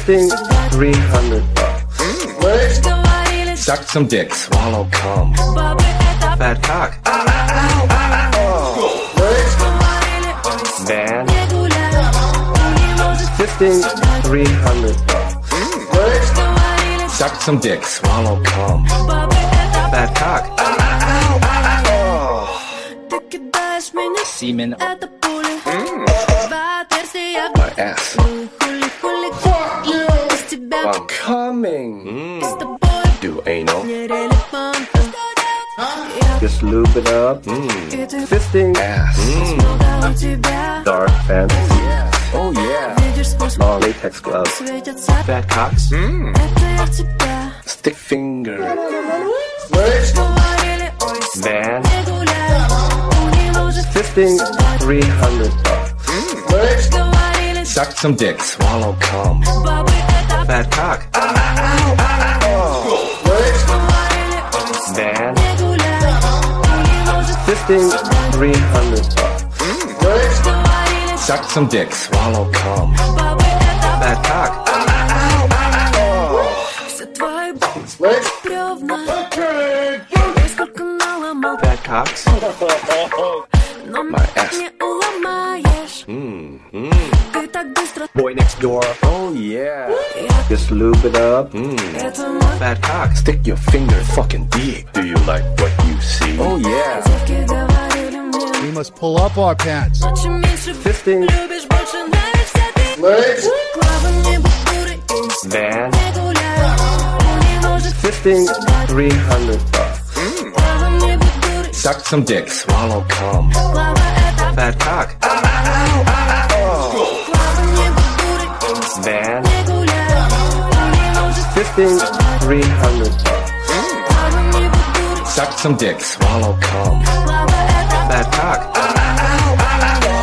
Fisting $300. Suck some dick, swallow cum. Fat cock. Van. Fisting $300. Suck some dick, swallow cum. Fat cock. Semen. My ass. I'm coming. Do anal. Just lube it up. Fisting ass. Dark fantasy. Oh yeah. Long latex gloves. Fat cocks. Stick finger. Van. Fisting $300. Suck some dick, swallow cum. Fat cock. Van. Fisting $300. Suck some dick, swallow cum. Fat cock. Fat cocks. My ass. Boy next door. Oh yeah. Just lube it up. Fat cock. Stick your finger fucking deep. Do you like what you see? Oh yeah. We must pull up our pants. Fisting. Van. Fisting $300. Suck some dick, swallow cum. Fat cock. Van. Fisting $300. Suck some dick, swallow cum. Fat cock.